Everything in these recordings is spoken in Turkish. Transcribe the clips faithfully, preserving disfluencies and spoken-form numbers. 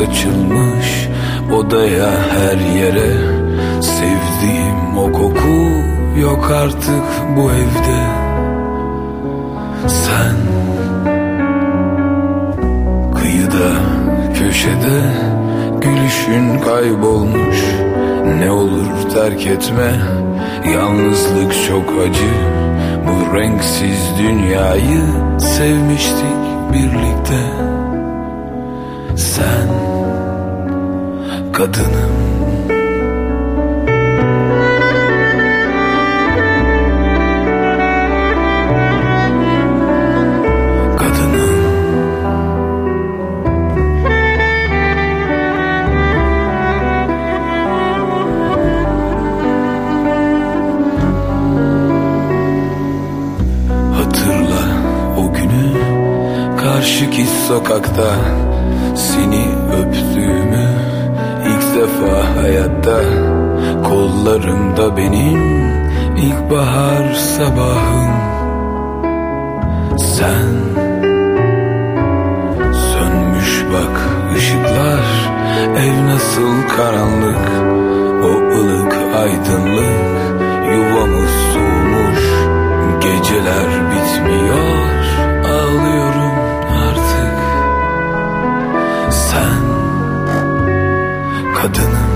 saçılmış odaya, her yere. Sevdiğim o koku yok artık bu evde. Sen kıyıda köşede, gülüşün kaybolmuş. Ne olur terk etme, yalnızlık çok acı. Bu renksiz dünyayı sevmiştik birlikte. Sen kadınım. Karşıki sokakta seni öptüğümü, ilk defa hayatta. Kollarımda benim ilkbahar sabahım. Sen sönmüş bak ışıklar, ev nasıl karanlık. O ılık aydınlık, yuvamız soğumuş. Geceler bitmiyor, ağlıyorum artık. Sen kadınım.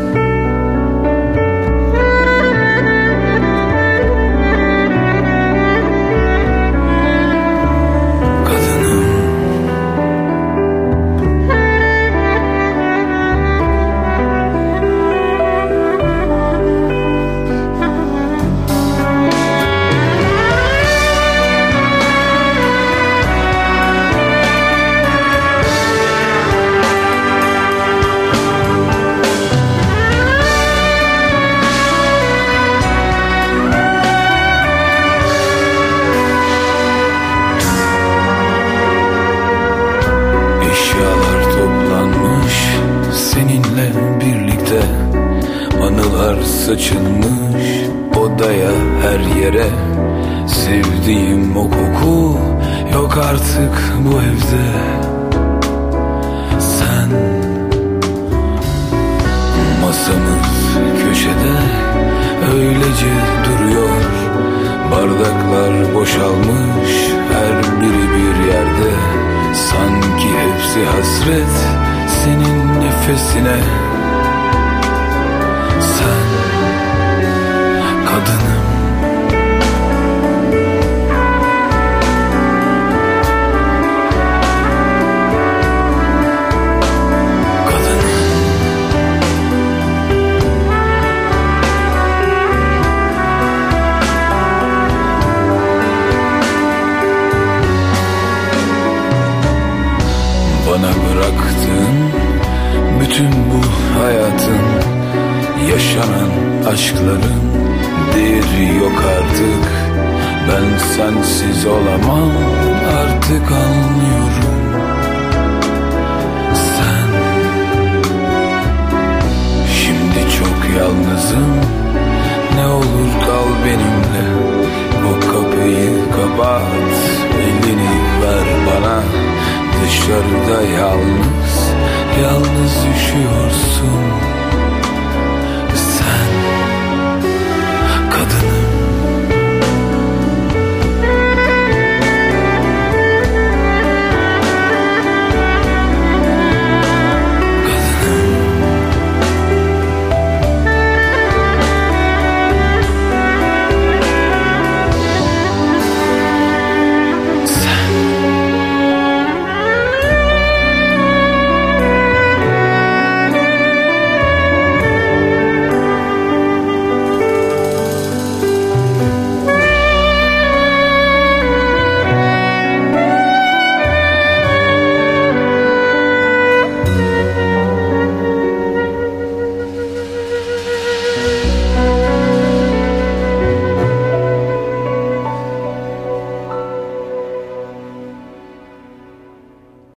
Seninle birlikte anılar saçılmış odaya, her yere. Sevdiğim o koku yok artık bu evde. Sen masamız köşede öylece duruyor. Bardaklar boşalmış, her biri bir yerde. Sanki hepsi hasret senin nefesine. Sen kadınım. Bana bıraktığın bütün bu hayatın, yaşanan aşkların değeri yok artık. Ben sensiz olamam artık, anlıyorum. Sen şimdi çok yalnızım, ne olur kal benimle. O kapıyı kapat, elini ver bana. Dışarıda yalnız, yalnız üşüyorsun.